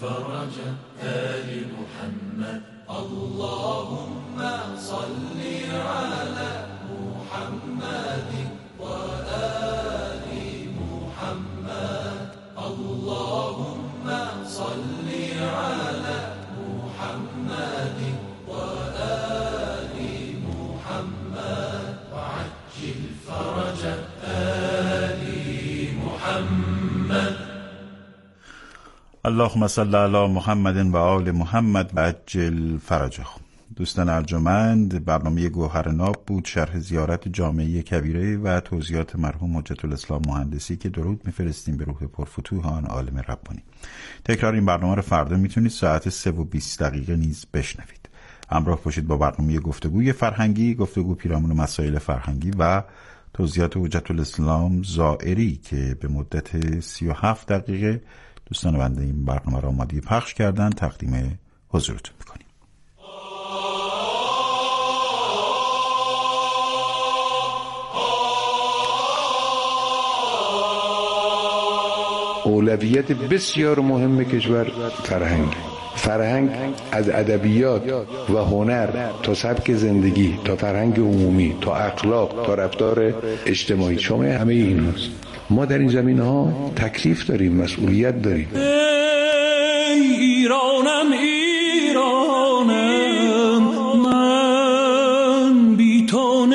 الفرج آل محمد اللهم صل على محمد وآل محمد اللهم صل على محمد وآل محمد وعجل فرج آل محمد. اللهم صل علی محمد و آل محمد و عجل فرجه. دوستان ارجمند، برنامه گوهر ناب بود، شرح زیارت جامعه کبیره و توضیحات مرحوم حجت الاسلام مهندسی که درود میفرستیم به روح پرفتوح آن عالم ربانی. تکرار این برنامه رو فردا میتونید ساعت 3:20 نیز بشنوید. همراه باشید با برنامه گفتگوی فرهنگی، گفتگو پیرامون مسائل فرهنگی و توضیحات حجت الاسلام زائری که به مدت 37 دقیقه دوستان بنده این برنامه را آماده پخش کردن تقدیم حضورتون میکنیم. اولویت بسیار مهم کشور فرهنگ از ادبیات و هنر تا سبک زندگی تا فرهنگ عمومی تا اخلاق تا رفتار اجتماعی شامل همه ایناست. ما در این زمینه‌ها تکلیف داریم، مسئولیت داریم. ایرانم من بی تو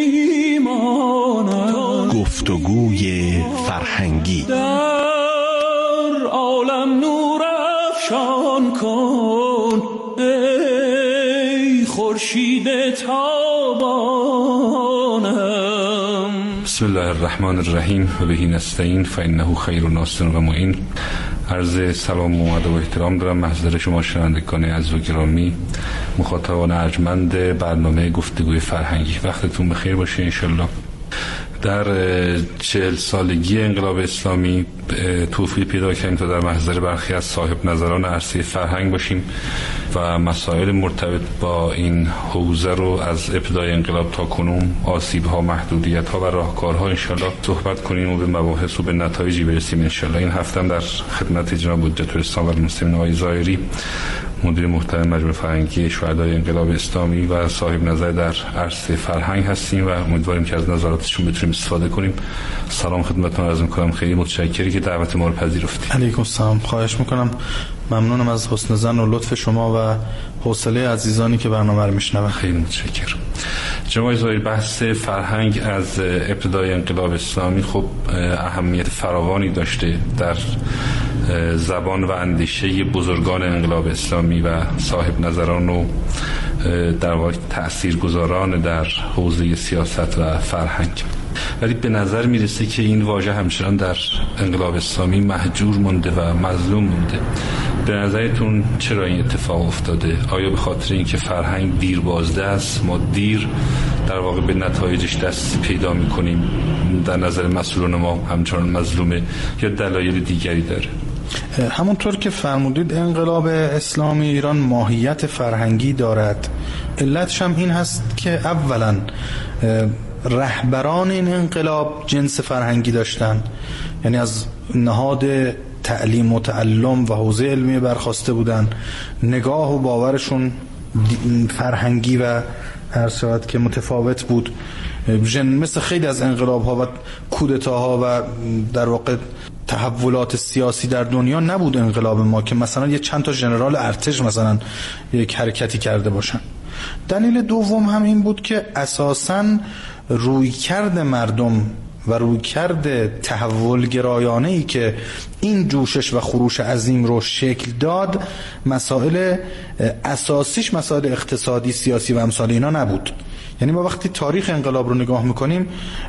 نمیمانم. گفتگوی فرهنگی در عالم نور افشان کن ای خورشید تابانم. بسم الله الرحمن الرحیم و بهی نستعین فانه خیر ناصر و معین. عرض سلام و ادب و احترام دارم محضر شما شنوندگان عزیز و گرامی، مخاطبان ارجمند برنامه گفتگوی فرهنگی. وقتتون بخیر باشه انشالله. در 40 سالگی انقلاب اسلامی توفیق پیدا کردیم تا در محضر برخی از صاحب نظران عرصه فرهنگ باشیم و مسائل مرتبط با این حوزه رو از ابتدای انقلاب تا کنون، آسیب‌ها، محدودیت‌ها و راهکارها انشالله صحبت کنیم و به مباحث و به نتایجی برسیم انشالله. این هفته در خدمت جناب حجت الاسلام و المسلمین آقای زائری، مدیر محترم مجمع فرهنگی شهدای انقلاب اسلامی و صاحب نظر در عرصه فرهنگ هستیم و امیدواریم که از نظراتشون بتونیم استفاده کنیم. سلام خدمتتون عرض می‌کنم، خیلی متشکرم که دعوت ما رو پذیرفتید. علیکم السلام، خواهش می‌کنم. ممنونم از حسن ظن و لطف شما و حوصله عزیزانی که برنامه رو میشنون. خیلی متشکرم. جناب زائری، بحث فرهنگ از ابتدای انقلاب اسلامی خب اهمیت فراوانی داشته در زبان و اندیشه بزرگان انقلاب اسلامی و صاحب نظران و در واقع تاثیرگذاران در حوزه سیاست و فرهنگ. ولی به نظر میرسه که این واژه همچنان در انقلاب اسلامی مهجور مونده و مظلوم مونده. به نظرتون چرا این اتفاق افتاده؟ آیا به خاطر اینکه فرهنگ دیر بازده است، ما دیر در واقع به نتایجش دست پیدا میکنیم، در نظر مسئولان ما همچنان مظلومه، یا دلایل دیگری داره؟ همونطور که فرمودید انقلاب اسلامی ایران ماهیت فرهنگی دارد. علتش هم این هست که اولا رهبران این انقلاب جنس فرهنگی داشتن، یعنی از نهاد تعلیم و تعلم و حوزه علمی برخواسته بودن، نگاه و باورشون فرهنگی و هر شاید که متفاوت بود. مثل خیلی از انقلاب ها و کودتاها و در واقع تحولات سیاسی در دنیا نبود انقلاب ما که مثلا یه چند تا ژنرال ارتش مثلا یک حرکتی کرده باشن. دلیل دوم هم این بود که اساساً رویکرد مردم و رویکرد تحول گرایانه‌ای که این جوشش و خروش عظیم رو شکل داد، مسائل اساسیش مسائل اقتصادی، سیاسی و امثال اینا نبود. یعنی ما وقتی تاریخ انقلاب رو نگاه میکنیم،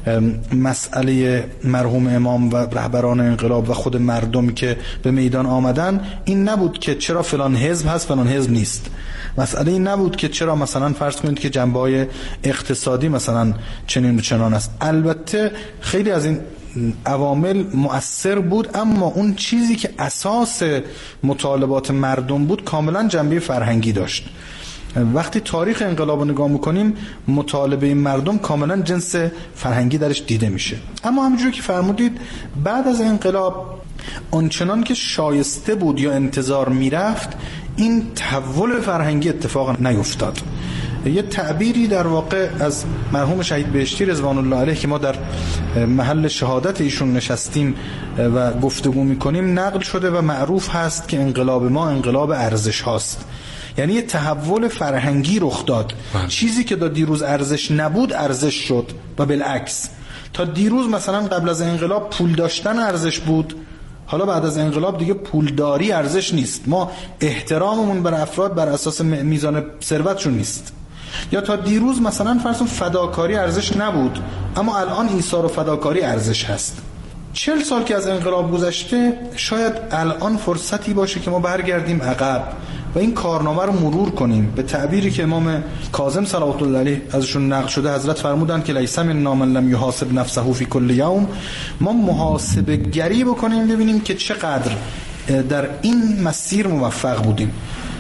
مسئله مرحوم امام و رهبران انقلاب و خود مردمی که به میدان آمدن این نبود که چرا فلان حزب هست فلان حزب نیست. مسئله این نبود که چرا مثلا فرض کنید که جنبه‌های اقتصادی مثلا چنین و چنان است. البته خیلی از این عوامل مؤثر بود، اما اون چیزی که اساس مطالبات مردم بود کاملا جنبه فرهنگی داشت. وقتی تاریخ انقلاب رو نگاه میکنیم، مطالبه مردم کاملا جنس فرهنگی درش دیده میشه. اما همونجوری که فرمودید بعد از انقلاب آنچنان که شایسته بود یا انتظار میرفت این تحول فرهنگی اتفاق نیفتاد. یه تعبیری در واقع از مرحوم شهید بهشتی رضوان الله علیه که ما در محل شهادت ایشون نشستیم و گفتگو میکنیم نقل شده و معروف هست که انقلاب ما انقلاب ارزش هاست. یعنی یه تحول فرهنگی رخ داد. چیزی که تا دیروز ارزش نبود ارزش شد و بالعکس. تا دیروز مثلا قبل از انقلاب پول داشتن ارزش بود، حالا بعد از انقلاب دیگه پولداری ارزش نیست. ما احتراممون بر افراد بر اساس میزان ثروتشون نیست. یا تا دیروز مثلا فرض کن فداکاری ارزش نبود، اما الان ایثار و فداکاری ارزش هست. 40 سال که از انقلاب گذشته، شاید الان فرصتی باشه که ما برگردیم عقب و این کارنامه رو مرور کنیم. به تعبیری که امام کاظم صلوات الله علیه ازشون نقل شده، حضرت فرمودن که لیس منا من لم یحاسب نفسه فی کل یوم. ما محاسبه گری بکنیم ببینیم که چقدر در این مسیر موفق بودیم.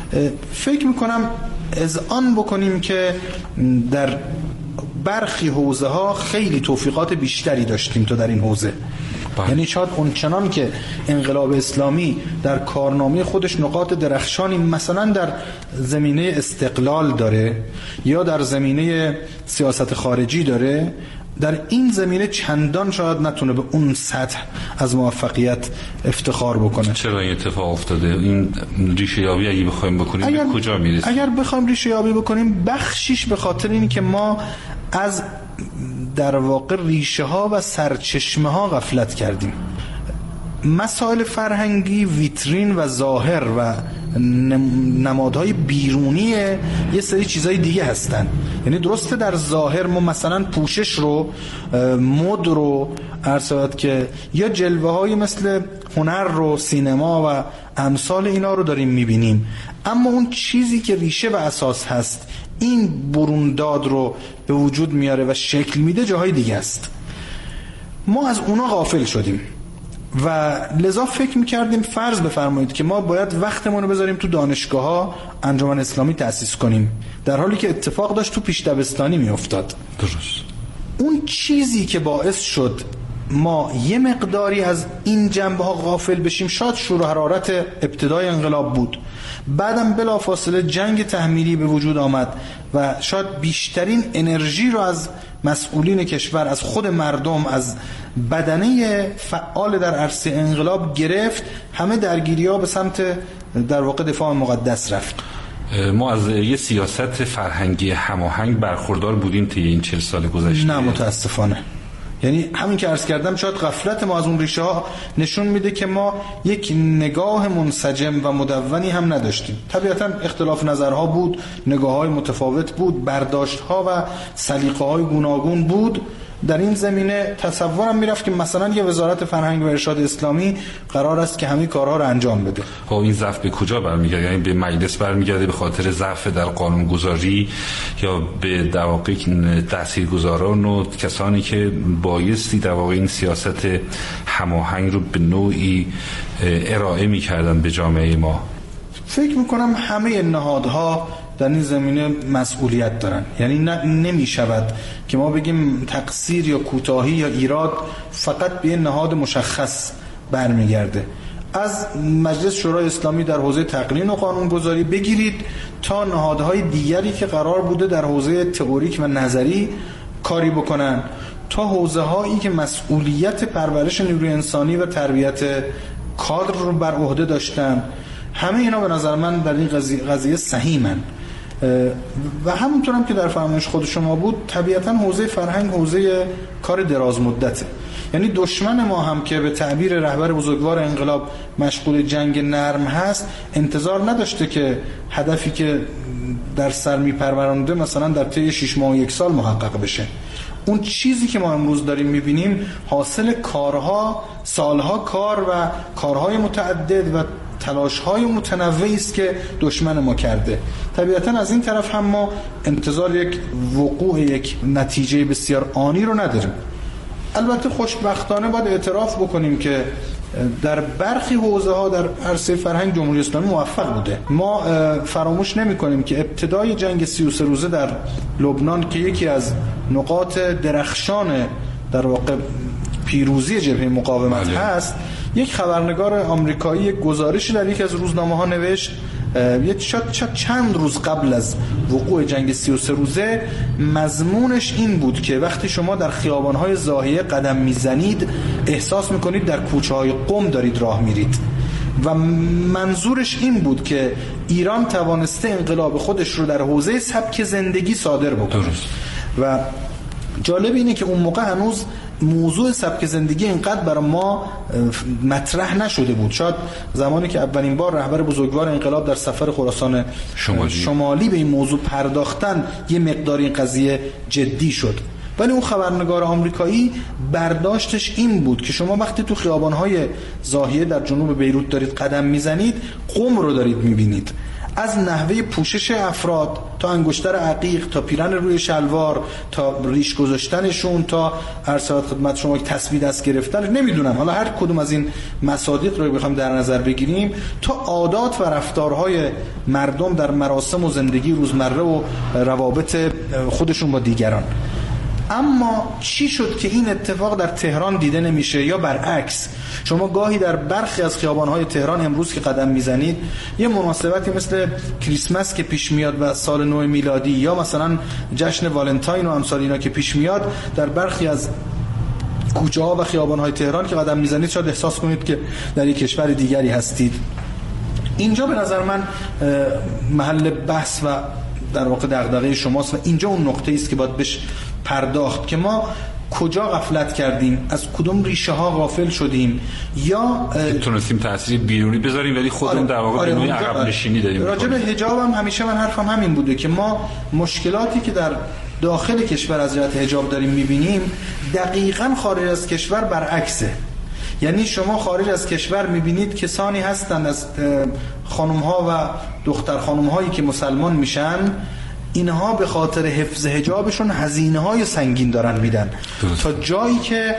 فکر میکنم اذعان بکنیم که در برخی حوزه ها خیلی توفیقات بیشتری داشتیم تا در این حوزه. یعنی شاید اونچنان که انقلاب اسلامی در کارنامه خودش نقاط درخشانی مثلا در زمینه استقلال داره یا در زمینه سیاست خارجی داره، در این زمینه چندان شاید نتونه به اون سطح از موفقیت افتخار بکنه. چرا این اتفاق افتاده؟ این ریشه یابی اگه بخوایم بکنیم به کجا میرسیم؟ اگر بخوایم ریشه یابی بکنیم، بخشیش به خاطر اینه که ما از در واقع ریشه ها و سرچشمه ها غفلت کردیم. مسائل فرهنگی ویترین و ظاهر و نمادهای بیرونی یه سری چیزای دیگه هستن. یعنی درسته در ظاهر ما مثلا پوشش رو، مد رو، عرض که یا جلوه های مثل هنر رو، سینما و امثال اینا رو داریم میبینیم، اما اون چیزی که ریشه و اساس هست، این برونداد رو به وجود میاره و شکل میده جاهای دیگه است. ما از اونا غافل شدیم و لذا فکر میکردیم فرض بفرمایید که ما باید وقتمون رو بذاریم تو دانشگاه ها انجمن اسلامی تأسیس کنیم، در حالی که اتفاق داشت تو پیش دبستانی میافتاد. درست. اون چیزی که باعث شد ما یه مقداری از این جنبه ها غافل بشیم شاید شور و حرارت ابتدای انقلاب بود، بعدم بلافاصله جنگ تحمیلی به وجود آمد و شاید بیشترین انرژی رو از مسئولین کشور، از خود مردم، از بدنه فعال در عرصه انقلاب گرفت. همه درگیری‌ها به سمت در واقع دفاع مقدس رفت. ما از یه سیاست فرهنگی هماهنگ برخوردار بودیم طی این 40 سال گذشته؟ نه متاسفانه. یعنی همین که عرض کردم، شاید غفلت ما از اون ریشه ها نشون میده که ما یک نگاه منسجم و مدونی هم نداشتیم. طبیعتا اختلاف نظرها بود، نگاه‌های متفاوت بود، برداشت‌ها و سلیقه‌های گوناگون بود. در این زمینه تصورم میرفت که مثلا یه وزارت فرهنگ و ارشاد اسلامی قرار است که همه کارها رو انجام بده. خب این ضعف به کجا برمیگرده؟ یعنی به مجلس برمیگرده به خاطر ضعف در قانونگذاری، یا به در واقع تاثیرگذاران و کسانی که بایستی در واقع این سیاست هماهنگ رو به نوعی ارائه میکردن به جامعه ما؟ فکر میکنم همه نهادها در این زمینه مسئولیت دارن. یعنی نمی شود که ما بگیم تقصیر یا کوتاهی یا ایراد فقط به نهاد مشخص برمیگرده. از مجلس شورای اسلامی در حوزه تقنین و قانونگذاری بگیرید تا نهادهای دیگری که قرار بوده در حوزه تئوریک و نظری کاری بکنن، تا حوزه هایی که مسئولیت پرورش نیروی انسانی و تربیت کادر رو بر عهده داشتن. همه اینا به نظر من در این قضیه سهیمن. و همونطور هم که در فرمایش خود شما بود، طبیعتا حوزه فرهنگ حوزه کار دراز مدته. یعنی دشمن ما هم که به تعبیر رهبر بزرگوار انقلاب مشغول جنگ نرم هست، انتظار نداشته که هدفی که در سر میپرورانده مثلا در طی 6 ماه و 1 سال محقق بشه. اون چیزی که ما امروز داریم میبینیم حاصل کارها، سالها کار و کارهای متعدد و تلاش‌های متنوعی است که دشمن ما کرده. طبیعتاً از این طرف هم ما انتظار یک وقوع یک نتیجه بسیار آنی رو نداریم. البته خوشبختانه باید اعتراف بکنیم که در برخی حوزه‌ها در عرصه فرهنگ جمهوری اسلامی موفق بوده. ما فراموش نمی‌کنیم که ابتدای جنگ 33 روزه در لبنان که یکی از نقاط درخشان در واقع پیروزی جبهه مقاومت هست، یک خبرنگار آمریکایی یک گزارشی در یکی از روزنامه‌ها نوشت، چند روز قبل از وقوع جنگ 33 روزه، مضمونش این بود که وقتی شما در خیابان‌های زاهیه قدم میزنید احساس میکنید در کوچه‌های قم دارید راه میرید و منظورش این بود که ایران توانسته انقلاب خودش رو در حوزه سبک زندگی صادر بکنه. و جالب اینه که اون موقع هنوز موضوع سبک زندگی اینقدر برای ما مطرح نشده بود. شاید زمانی که اولین بار رهبر بزرگوار انقلاب در سفر خراسان شمالی به این موضوع پرداختن یه مقدار این قضیه جدی شد. ولی اون خبرنگار آمریکایی برداشتش این بود که شما وقتی تو خیابان‌های زاهیه در جنوب بیروت دارید قدم میزنید، قم رو دارید میبینید، از نحوه پوشش افراد تا انگشتر عقیق تا پیرن روی شلوار تا ریش گذاشتنشون تا ارسالات خدمت شما تسبیح دست گرفتن، نمیدونم حالا هر کدوم از این مصادیق رو بخوام در نظر بگیریم، تا عادات و رفتارهای مردم در مراسم و زندگی روزمره و روابط خودشون با دیگران. اما چی شد که این اتفاق در تهران دیده نمیشه؟ یا برعکس، شما گاهی در برخی از خیابان‌های تهران امروز که قدم میزنید، یه مناسبتی مثل کریسمس که پیش میاد و سال نو میلادی یا مثلا جشن والنتاین و امثال اینا که پیش میاد، در برخی از کوچه‌ها و خیابان‌های تهران که قدم میزنید شاید احساس کنید که در یک کشور دیگری هستید. اینجا به نظر من محل بحث و در واقع دغدغه شماست و اینجا اون نقطه‌ای است که باید بهش پرداخت که ما کجا غفلت کردیم، از کدوم ریشه ها غافل شدیم، یا تونستیم تاثیر بیرونی بذاریم ولی خودمون در واقع به نوعی عقب نشینی داریم. راجع به حجاب هم همیشه من حرفم همین بوده که ما مشکلاتی که در داخل کشور از جهت حجاب داریم میبینیم دقیقاً خارج از کشور برعکسه. یعنی شما خارج از کشور میبینید کسانی هستند از خانم‌ها و دختر خانم‌هایی که مسلمان میشن، اینها به خاطر حفظ حجابشون هزینه‌های سنگین دارن میدن تا جایی که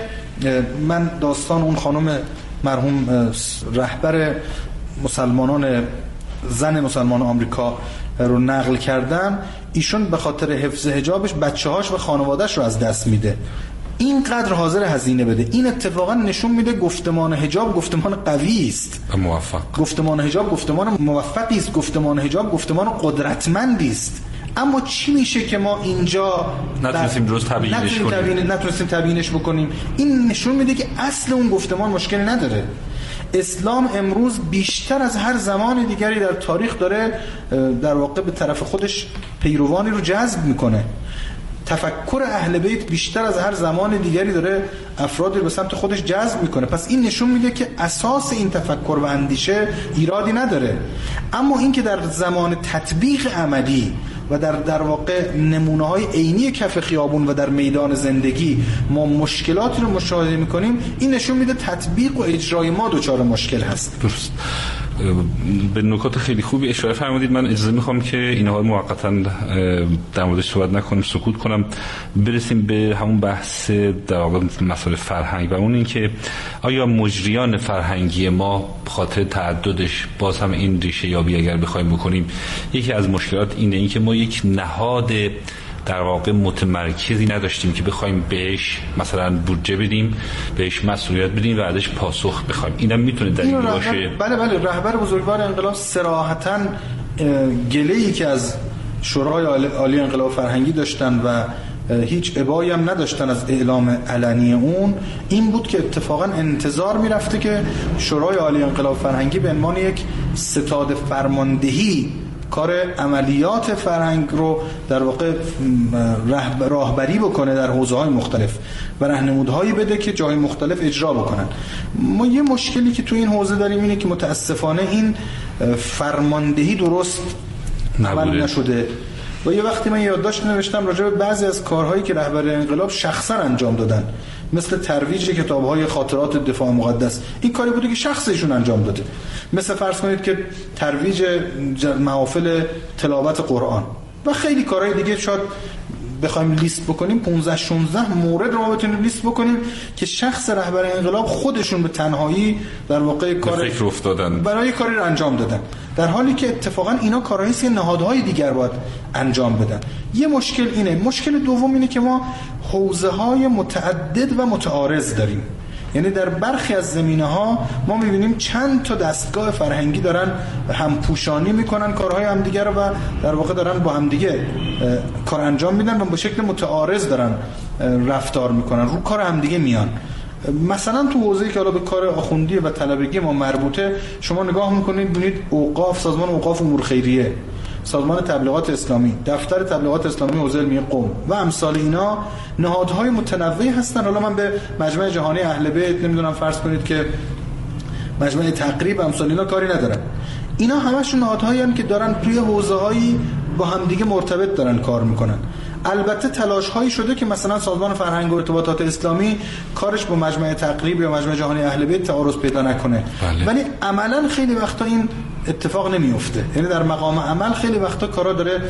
من داستان اون خانم مرحوم رهبر مسلمانان زن مسلمان آمریکا رو نقل کردم، ایشون به خاطر حفظ حجابش بچه‌هاش و خانواده‌اش رو از دست میده، اینقدر حاضر هزینه بده. این اتفاقا نشون میده گفتمان حجاب گفتمان قوی است و موفق. گفتمان حجاب گفتمان موفقی است، گفتمان حجاب گفتمان قدرتمندی است. اما چی میشه که ما اینجا نتونستیم درست تبیینش کنیم، نتونستیم تبیینش بکنیم؟ این نشون میده که اصل اون گفتمان مشکل نداره. اسلام امروز بیشتر از هر زمان دیگری در تاریخ داره در واقع به طرف خودش پیروانی رو جذب میکنه. تفکر اهل بیت بیشتر از هر زمان دیگری داره افرادی رو به سمت خودش جذب میکنه. پس این نشون میده که اساس این تفکر و اندیشه ایرادی نداره. اما این که در زمان تطبیق عملی و در واقع نمونه‌های عینی کف خیابون و در میدان زندگی ما مشکلاتی رو مشاهده میکنیم، این نشون میده تطبیق و اجرای ما دچار مشکل هست. درست. به نکات خیلی خوبی اشاره فرمودید. من اجازه میخوام که اینها موقتا در موردش صحبت نکنیم، سکوت کنم، برسیم به همون بحث در واقع مسائل فرهنگ و اون این که آیا مجریان فرهنگی ما خاطر تعددش باز هم این ریشه یابی اگر بخوایم بکنیم، یکی از مشکلات اینه که ما یک نهاد در واقع متمرکزی نداشتیم که بخوایم بهش مثلا بودجه بدیم، بهش مسئولیت بدیم و ازش پاسخ بخوایم. اینم میتونه دلیل باشه. بله رهبر بزرگوار انقلاب صراحتاً گله‌ای که از شورای عالی انقلاب فرهنگی داشتن و هیچ ابایی هم نداشتن از اعلام علنی اون، این بود که اتفاقا انتظار میرفته که شورای عالی انقلاب فرهنگی به عنوان یک ستاد فرماندهی کار عملیات فرهنگ رو در واقع راهبری بکنه در حوزه‌های مختلف و راهنمودهایی بده که جای مختلف اجرا بکنن. ما یه مشکلی که تو این حوزه داریم اینه که متاسفانه این فرماندهی درست عمل نشده و یه وقتی من یادداشت نوشتم راجع به بعضی از کارهایی که رهبر انقلاب شخصا انجام دادن، مثل ترویج کتاب‌های خاطرات دفاع مقدس، این کاری بوده که شخصشون انجام داده. مثل فرض کنید که ترویج محافل تلاوت قرآن و خیلی کارهای دیگه شاید بخوایم لیست بکنیم 15-16 مورد رو بتونیم لیست بکنیم که شخص رهبر انقلاب خودشون به تنهایی در واقع کار فکر افتادن، برای کاری رو انجام دادن، در حالی که اتفاقا اینا کارهایی است که نهادهای دیگر باید انجام بدن. یه مشکل اینه. مشکل دوم اینه که ما حوزه‌های متعدد و متعارض داریم. یعنی در برخی از زمینه‌ها ما می‌بینیم چند تا دستگاه فرهنگی دارن همپوشانی میکنن کارهای همدیگه رو و در واقع دارن با همدیگه کار انجام میدن و به شکل متعارض دارن رفتار میکنن، رو کار همدیگه میان. مثلا تو حوزه‌ای که حالا به کار آخوندی و طلبگی ما مربوطه، شما نگاه میکنید ببینید اوقاف، سازمان اوقاف امور خیریه، سازمان تبلیغات اسلامی، دفتر تبلیغات اسلامی حوزه علمی قم و امثال اینا نهادهای متنوعی هستن. حالا من به مجمع جهانی اهل بیت نمیدونم فرض کنید که مجمع تقریب امثال اینا کاری ندارن. اینا همشون نهادهایی هستن که دارن توی حوزه‌هایی با همدیگه مرتبط دارن کار میکنن. البته تلاش هایی شده که مثلا سازمان فرهنگ و ارتباطات اسلامی کارش با مجمع تقریب یا مجمع جهانی اهل بیت تعارض پیدا نکنه، ولی عملا خیلی وقتا این اتفاق نمیفته. یعنی در مقام عمل خیلی وقتا کارا داره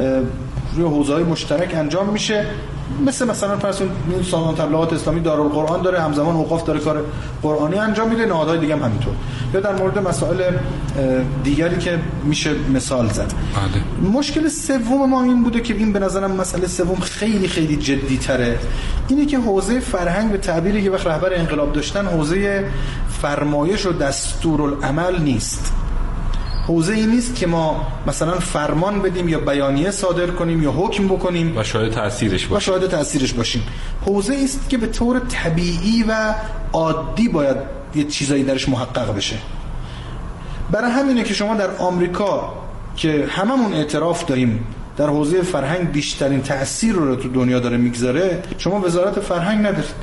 روی حوزه‌های مشترک انجام میشه. مثلا فرض کنید سازمان تبلیغات اسلامی دارالقرآن داره، همزمان اوقاف داره کار قرآنی انجام میده، نهادهای دیگه هم همینطور. یا در مورد مسائل دیگری که میشه مثال زد. مشکل سوم ما این بوده که این به نظرم مسئله سوم خیلی خیلی جدی تره، اینه که حوزه فرهنگ به تعبیری که وقت رهبر انقلاب داشتن حوزه فرمایش و دستورالعمل نیست. حوزه ای نیست که ما مثلا فرمان بدیم یا بیانیه صادر کنیم یا حکم بکنیم و شاهد تأثیرش باشیم. حوزه ای است که به طور طبیعی و عادی باید یه چیزایی درش محقق بشه. برای همینه که شما در آمریکا که هممون اعتراف داریم در حوزه فرهنگ بیشترین تأثیر رو تو دنیا داره میگذاره، شما وزارت فرهنگ ندارید.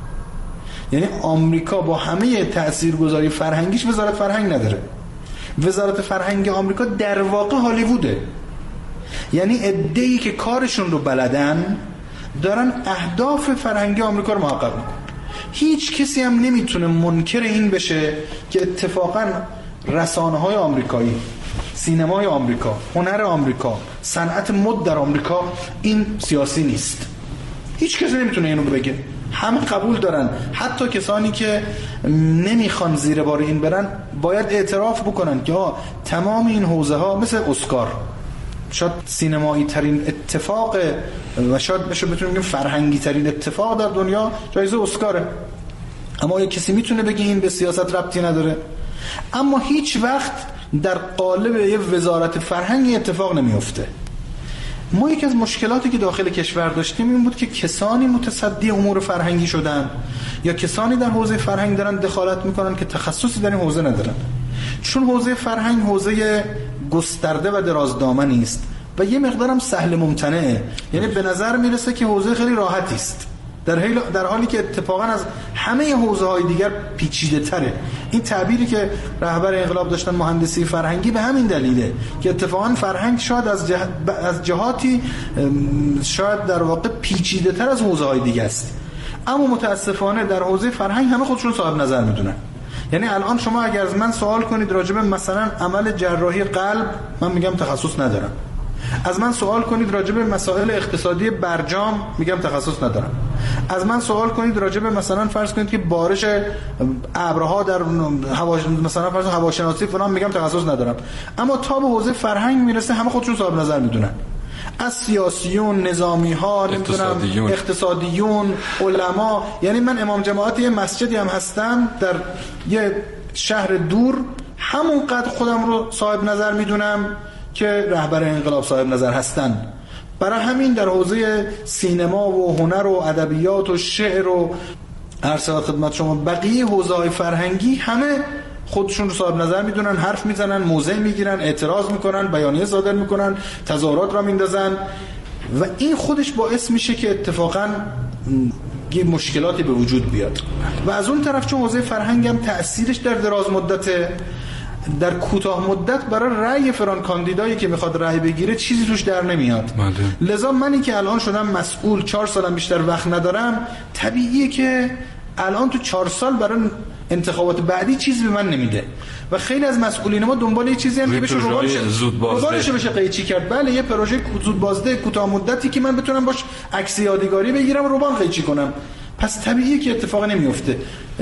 یعنی آمریکا با همه تاثیرگذاری فرهنگیش وزارت فرهنگ نداره. وزارت فرهنگ آمریکا در واقع هالیووده. یعنی عده‌ای که کارشون رو بلدن دارن اهداف فرهنگی آمریکا رو محقق میکنن. هیچ کسی هم نمیتونه منکر این بشه که اتفاقا رسانه‌های آمریکایی، سینمای آمریکا، هنر آمریکا، صنعت مد در آمریکا این سیاسی نیست. هیچ کسی نمیتونه اینو بگه. همه قبول دارن، حتی کسانی که نمیخوان زیر بار این برن باید اعتراف بکنن که تمام این حوزه ها مثل اسکار، شاید سینمایی ترین اتفاق و شاید بتونیم بگیم فرهنگی ترین اتفاق در دنیا جایزه اسکاره، اما یک کسی میتونه بگه این به سیاست ربطی نداره. اما هیچ وقت در قالب یه وزارت فرهنگی اتفاق نمیفته. ما یکی از مشکلاتی که داخل کشور داشتیم این بود که کسانی متصدی امور فرهنگی شدن یا کسانی در حوزه فرهنگ دارن دخالت میکنن که تخصصی در این حوزه ندارن. چون حوزه فرهنگ حوزه گسترده و درازدامنی است و یه مقدارم سهل ممتنعه، یعنی به نظر میرسه که حوزه خیلی راحتی است، در حالی که اتفاقا از همه حوزه‌های دیگر پیچیده تره. این تعبیری که رهبر انقلاب داشتن مهندسی فرهنگی به همین دلیله که اتفاقا فرهنگ شاید از جهاتی شاید در واقع پیچیده تر از حوزه‌های دیگه است، اما متاسفانه در حوزه فرهنگ همه خودشون صاحب نظر میدونن. یعنی الان شما اگر از من سوال کنید راجع به مثلا عمل جراحی قلب، من میگم تخصص ندارم. از من سوال کنید راجع به مسائل اقتصادی برجام، میگم تخصص ندارم. از من سوال کنید راجع به مثلا فرض کنید که بارش ابرها در مثلا فرض هواشناسی فلان، میگم تخصص ندارم. اما تا به حوزه فرهنگ میرسه همه خودشون صاحب نظر میدونن، از سیاسیون، نظامی ها، نمیدونم اقتصادیون، علما. یعنی من امام جماعت یه مسجدی هم هستم در یه شهر دور، همونقدر خودم رو صاحب نظر میدونم که رهبر انقلاب صاحب نظر هستن. برای همین در حوزه سینما و هنر و ادبیات و شعر و ارسال خدمت شما بقیه حوزه‌های فرهنگی همه خودشون رو صاحب نظر میدونن، حرف میزنن، موضع میگیرن، اعتراض میکنن، بیانیه صادر میکنن، تظاهرات را میندازن و این خودش باعث میشه که اتفاقاً یه مشکلاتی به وجود بیاد. و از اون طرف چون حوزه فرهنگ هم تأثیرش در دراز مدت، در کوتاه مدت برای رأی فلان کاندیدایی که میخواد رأی بگیره چیزی توش در نمیاد. لذا منی که الان شدم مسئول، 4 سالم بیشتر وقت ندارم، طبیعیه که الان تو 4 سال برای انتخابات بعدی چیزی به من نمیده و خیلی از مسئولین ما دنبال یه چیزی هم که بشه روبارش بشه قیچی کرد. بله، یه پروژه زود بازده کوتاه مدتی که من بتونم باش عکس یادگاری بگیرم و روبان قیچی کنم، پس طبیعیه که اتفاق نمیفته.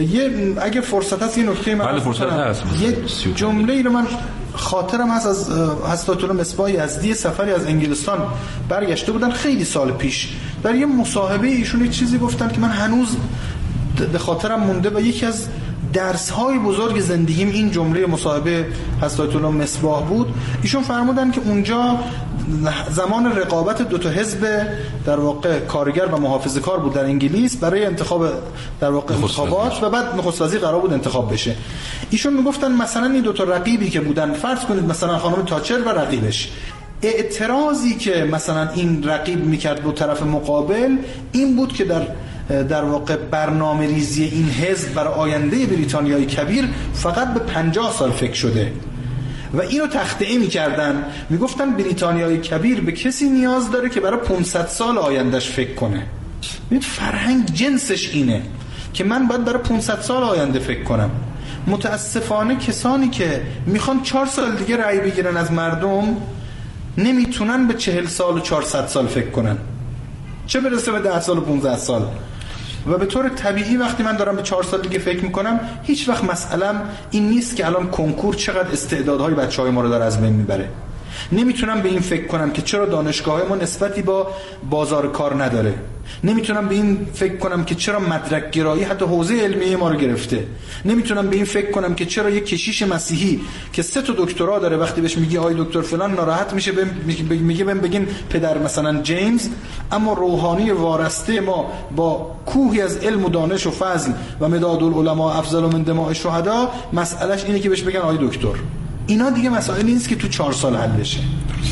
اگه فرصت هست یه نکته من یه جمله‌ای رو من خاطرم هست از حضرت مصباح یزدی، سفری از انگلستان برگشته بودن خیلی سال پیش، در یه مصاحبه ایشون یه چیزی گفتن که من هنوز به خاطرم مونده و یکی از درس‌های بزرگ زندگیم این جمله مصاحبه حضرت آیت الله مصباح بود. ایشون فرمودن که اونجا زمان رقابت دو تا حزب در واقع کارگر و محافظه‌کار بود در انگلیس برای انتخاب در واقع انتخابات و بعد نخست وزیر قرار بود انتخاب بشه. ایشون میگفتن مثلا این دو تا رقیبی که بودن، فرض کنید مثلا خانم تاچر و رقیبش، اعتراضی که مثلا این رقیب میکرد به طرف مقابل این بود که در واقع برنامه ریزی این حزب برای آینده بریتانیای کبیر فقط به 50 سال فکر شده و اینو تخطئه میکردن. میگفتن بریتانیای کبیر به کسی نیاز داره که برای 500 سال آیندهش فکر کنه. ببین فرهنگ جنسش اینه که من باید برای 500 سال آینده فکر کنم. متاسفانه کسانی که میخوان 4 سال دیگه رأی بگیرن از مردم نمیتونن به 40 سال و 400 سال فکر کنن، چه برسه به 10 سال و 15 سال. و به طور طبیعی وقتی من دارم به 4 سال دیگه فکر میکنم، هیچ وقت مسئله‌ام این نیست که الان کنکور چقدر استعدادهای بچهای ما رو داره از بین میبره. نمیتونم به این فکر کنم که چرا دانشگاه ما نسبتی با بازار کار نداره. نمیتونم به این فکر کنم که چرا مدرک گرایی حتی حوزه علمیه ما رو گرفته. نمیتونم به این فکر کنم که چرا یک کشیش مسیحی که 3 تا دکترا داره وقتی بهش میگی آی دکتر فلان ناراحت میشه، میگه بگین پدر مثلا جیمز، اما روحانی وارسته ما با کوهی از علم و دانش و فضل و مداد العلماء افضل من دماء الشهدا مسئلهش اینه که بهش بگن آی دکتر. اینا دیگه مسائلی نیست که تو 4 سال حل بشه.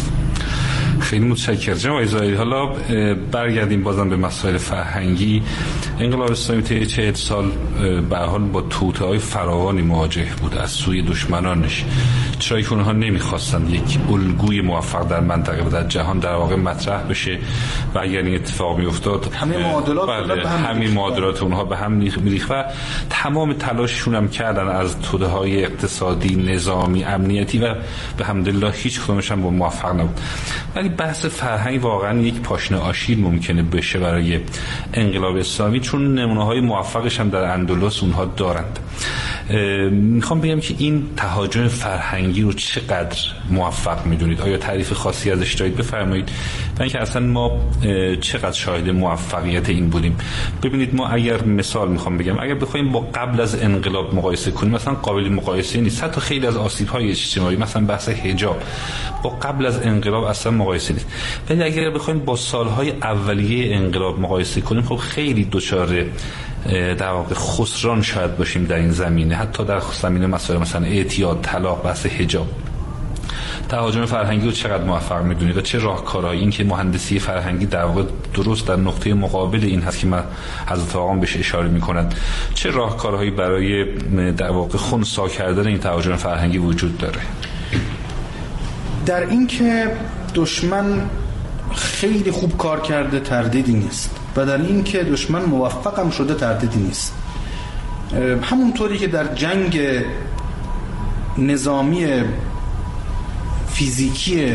خیلی متشکرم جناب زاهدی. حالا برگردیم بازم به مسائل فرهنگی. انقلاب اسلامی طی 40 سال به حال با توطئه‌های فراوانی مواجه بود از سوی دشمنانش، چرا که اونها نمیخواستند یک الگوی موفق در منطقه و در جهان در واقع مطرح بشه و اگر این اتفاق میافتاد همین معادلات اونها به هم میریخت و تمام تلاششون هم کردن از توده‌های اقتصادی، نظامی، امنیتی و به حمدالله هیچ کدومش هم موفق نبود. ولی بحث فرهنگ واقعا یک پاشنه آشیل ممکنه بشه برای انقلاب اسلامی، چون نمونه‌های موفقش هم در اندلس اونها دارند. میخوام بگم که این تهاجم فرهنگی رو چقدر موفق میدونید؟ آیا تعریف خاصی ازش دارید؟ بفرمایید. و اینکه اصلا ما چقدر شاهد موفقیت این بودیم. ببینید ما اگر مثال میخوام بگم، اگر بخوایم با قبل از انقلاب مقایسه کنیم، مثلا قابل مقایسه نیست. حتی خیلی از آسیب‌های اجتماعی مثلا بحث حجاب با قبل از انقلاب اصلا مقایسه نیست. ولی اگر بخوایم با سالهای اولیه انقلاب مقایسه کنیم، خب خیلی دچار در واقع خسران شاید باشیم در این زمینه، حتی در زمینه مسائل مثلا اعتیاد، طلاق، بحث حجاب. تهاجم فرهنگی رو چقدر موفق میدونید و چه راهکارهایی؟ این که مهندسی فرهنگی در واقع درست در نقطه مقابل این هست که من حضرت آقام بهش اشاره میکنند، چه راهکارهایی برای در واقع خنثی کردن این تهاجم فرهنگی وجود داره؟ در این که دشمن خیلی خوب کار کرده تردیدی نیست و در این که دشمن موفقم شده تردیدی نیست. همونطوری که در جنگ نظامی فیزیکی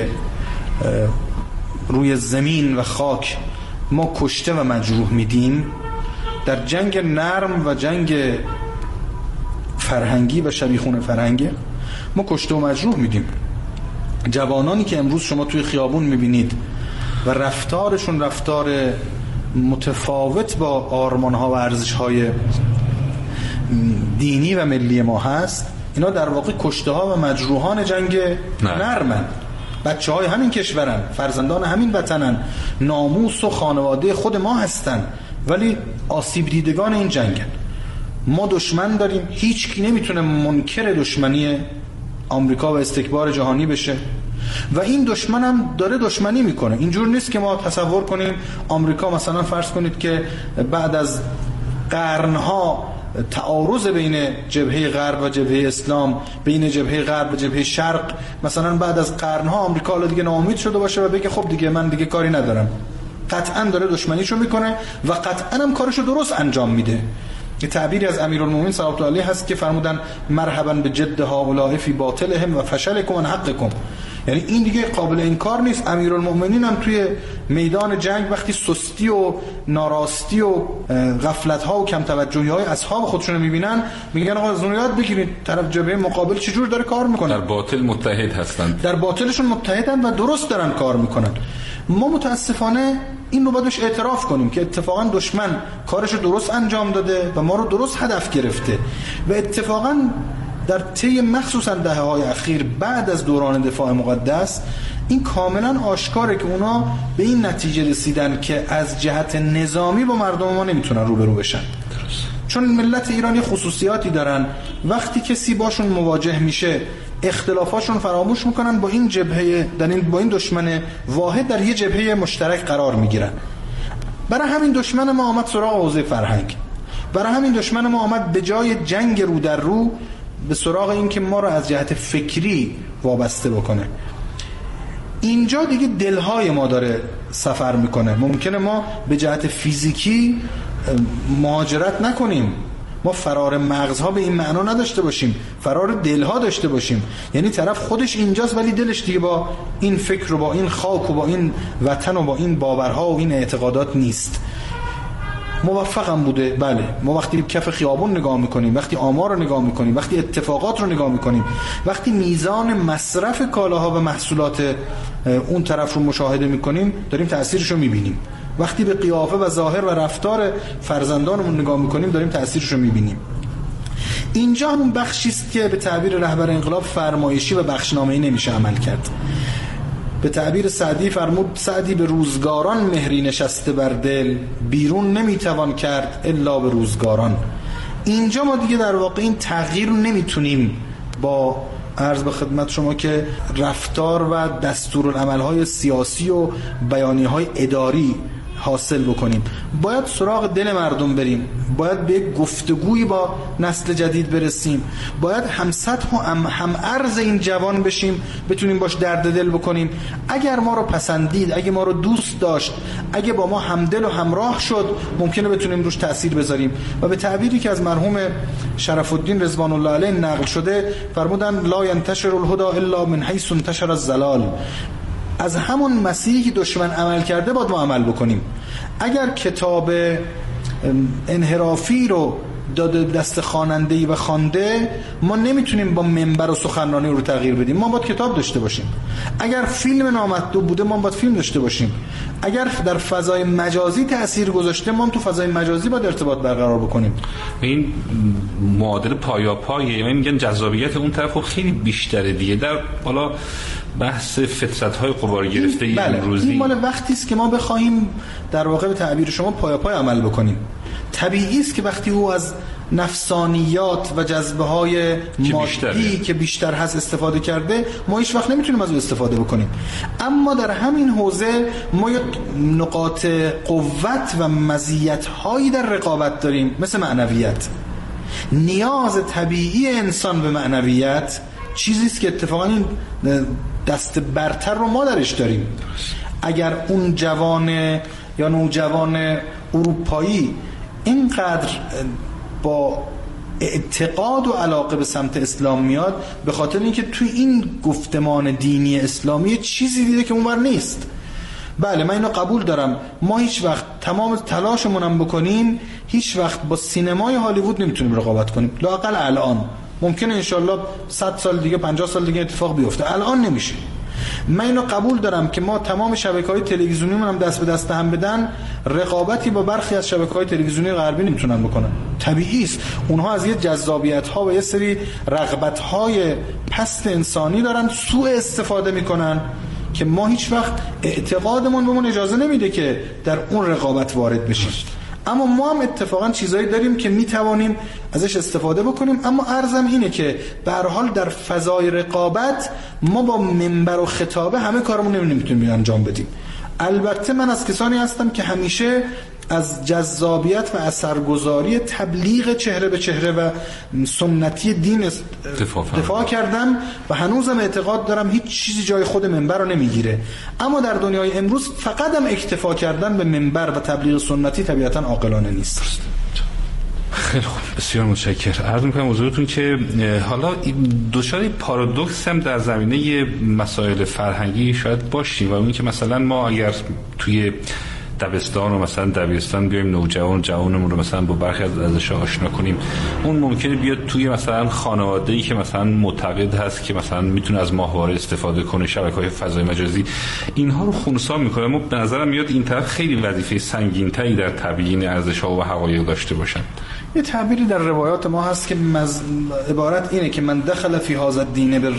روی زمین و خاک ما کشته و مجروح میدیم، در جنگ نرم و جنگ فرهنگی و شبیخون فرهنگی ما کشته و مجروح میدیم. جوانانی که امروز شما توی خیابون میبینید و رفتارشون رفتار متفاوت با آرمان‌ها و ارزش‌های دینی و ملی ما هست، اینا در واقع کشته‌ها و مجروحان جنگ نرمن. بچه‌های همین کشورن، فرزندان همین وطنن، ناموس و خانواده خود ما هستن، ولی آسیب دیدگان این جنگن. ما دشمن داریم، هیچ کی نمیتونه منکر دشمنی آمریکا و استکبار جهانی بشه و این دشمن هم داره دشمنی میکنه. اینجور نیست که ما تصور کنیم آمریکا مثلا فرض کنید که بعد از قرنها تعارض بین جبهه غرب و جبهه اسلام، بین جبهه غرب و جبهه شرق، مثلا بعد از قرنها آمریکا حالا دیگه ناامید شده باشه و بگه خب دیگه من دیگه کاری ندارم. قطعا داره دشمنیشو میکنه و قطعا هم کارشو درست انجام میده. یه تعبیری از امیرالمومنین صلی الله علیه هست که فرمودن مرحبا به جد هؤلاء فی باطلهم و فشلکم عن حقکم. یعنی این دیگه قابل انکار نیست. امیرالمومنین هم توی میدان جنگ وقتی سستی و ناراستی و غفلت‌ها و کم توجهی‌های اصحاب خودشون رو می‌بینن، میگن آقا از اون یاد بگیرید طرف جبهه مقابل چجور داره کار میکنه. در باطل متحد هستن، در باطلشون متحدن و درست دارن کار میکنن. ما متاسفانه این رو باید بهش اعتراف کنیم که اتفاقا دشمن کارش رو درست انجام داده و ما رو درست هدف گرفته و اتفاقا در طی مخصوصا دهه‌های اخیر بعد از دوران دفاع مقدس این کاملا آشکاره که اونا به این نتیجه رسیدن که از جهت نظامی با مردم ما نمیتونن روبرو بشن. چون ملت ایرانی خصوصیاتی دارن، وقتی کسی باشون مواجه میشه اختلافاشون فراموش میکنن، با این جبهه با این دشمن واحد در یه جبهه مشترک قرار میگیرن. برای همین دشمن ما آمد سراغ حوزه فرهنگ، برای همین دشمن ما آمد به جای جنگ رو در رو به سراغ این که ما رو از جهت فکری وابسته بکنه. اینجا دیگه دلهای ما داره سفر میکنه. ممکنه ما به جهت فیزیکی مهاجرت نکنیم، ما فرار مغزها به این معنا نداشته باشیم، فرار دلها داشته باشیم. یعنی طرف خودش اینجاست ولی دلش دیگه با این فکر و با این خاک و با این وطن و با این باورها و این اعتقادات نیست. موفقم بوده، بله. ما وقتی کف خیابون نگاه میکنیم، وقتی آمار رو نگاه میکنیم، وقتی اتفاقات رو نگاه میکنیم، وقتی میزان مصرف کالاها و محصولات اون طرف رو مشاهده میکنیم، داریم تأثیرش رو میبینیم. وقتی به قیافه و ظاهر و رفتار فرزندانمون نگاه میکنیم، داریم تأثیرش رو میبینیم. اینجا همون بخشی است که به تعبیر رهبر انقلاب فرمایشی و بخشنامه‌ای نمیشه عمل کرد. به تعبیر سعدی فرمود سعدی به روزگاران مهری نشسته بر دل، بیرون نمیتوان کرد الا به روزگاران. اینجا ما دیگه در واقع این تغییر رو نمیتونیم با عرض به خدمت شما که رفتار و دستورالعمل‌های سیاسی و بیانیه‌های اداری حاصل بکنیم. باید سراغ دل مردم بریم، باید به گفتگویی با نسل جدید برسیم، باید همسطح و هم عرض این جوان بشیم، بتونیم باش درد دل بکنیم. اگر ما رو پسندید، اگه ما رو دوست داشت، اگه با ما همدل و همراه شد، ممکنه بتونیم روش تأثیر بذاریم. و به تعبیری که از مرحوم شرف الدین رضوان الله علیه نقل شده فرمودن لا ینتشر الهدى الا من حیث انتشر الضلال. از همون مسیحی که دشمن عمل کرده باید ما عمل بکنیم. اگر کتاب انحرافی رو داده دست خواننده‌ای و خوانده، ما نمیتونیم با منبر و سخنرانی رو تغییر بدیم. ما باید کتاب داشته باشیم. اگر فیلم نامطلوب بوده، ما باید فیلم داشته باشیم. اگر در فضای مجازی تأثیر گذاشته، ما تو فضای مجازی باید ارتباط برقرار بکنیم. این معادل پایاپایه، یعنی میگن جذابیت اون طرف خیلی بیشتره دیگه. در حالا بحث فطرت‌های قوار گرفته امروزی، این مال وقتی است که ما بخوایم در واقع به تعبیر شما پایاپای عمل بکنیم. طبیعی است که وقتی او از نفسانیات و جذبه‌های مادی که بیشتر هست استفاده کرده، ما هیچ وقت نمیتونیم از او استفاده بکنیم. اما در همین حوزه ما نقاط قوت و مزیت‌هایی در رقابت داریم، مثل معنویت. نیاز طبیعی انسان به معنویت چیزی است که اتفاقا این دست برتر رو ما درش داریم. اگر اون جوان یا نوجوان اروپایی اینقدر با اعتقاد و علاقه به سمت اسلام میاد، به خاطر اینکه توی این گفتمان دینی اسلامی چیزی دیده که اونور نیست. بله، من اینو قبول دارم. ما هیچ وقت تمام تلاشمون بکنیم، هیچ وقت با سینمای هالیوود نمیتونیم رقابت کنیم. لااقل الان ممکنه انشالله 100 سال دیگه 50 سال دیگه اتفاق بیفته، الان نمیشه. من اینو قبول دارم که ما تمام شبکه‌های تلویزیونیمون هم دست به دست هم بدن، رقابتی با برخی از شبکه‌های تلویزیونی غربی نمیتونن بکنن. طبیعی است. اونها از یه جذابیت‌ها و یه سری رغبت‌های پست انسانی دارن، سوء استفاده میکنن که ما هیچ وقت اعتقادمون بهمون اجازه نمیده که در اون رقابت وارد بشیم. اما ما هم اتفاقا چیزایی داریم که میتوانیم ازش استفاده بکنیم. اما عرضم اینه که به هر حال در فضای رقابت ما با منبر و خطابه همه کارمون نمیتونیم انجام بدیم. البته من از کسانی هستم که همیشه از جذابیت و اثرگذاری تبلیغ چهره به چهره و سنتی دین دفاع کردم و هنوزم اعتقاد دارم هیچ چیزی جای خود منبر رو نمیگیره. اما در دنیای امروز فقط هم اکتفا کردن به منبر و تبلیغ سنتی طبیعتا عاقلانه نیست. خیلی خوب، بسیار متشکرم. عرض می‌کنم حضورتون که حالا دچار پارادوکس هم در زمینه مسائل فرهنگی شاید باشیم و اون که مثلا ما اگر توی دبستان و مثلا دبیرستان بیایم جوانمون رو مثلا با برخی از ارزش‌ها آشنا کنیم، اون ممکنه بیاد توی مثلا خانواده‌ای که مثلا معتقد هست که مثلا میتونه از ماهواره استفاده کنه، شبکه‌های فضای مجازی اینها رو خنثی میکنه. اما به نظرم میاد این طرف خیلی وظیفه سنگین‌تری در تبیین ارزش‌ها و حقایق داشته باشن. یه تعبیری در روایات ما هست که عبارت اینه که من دخل فی هذا الدین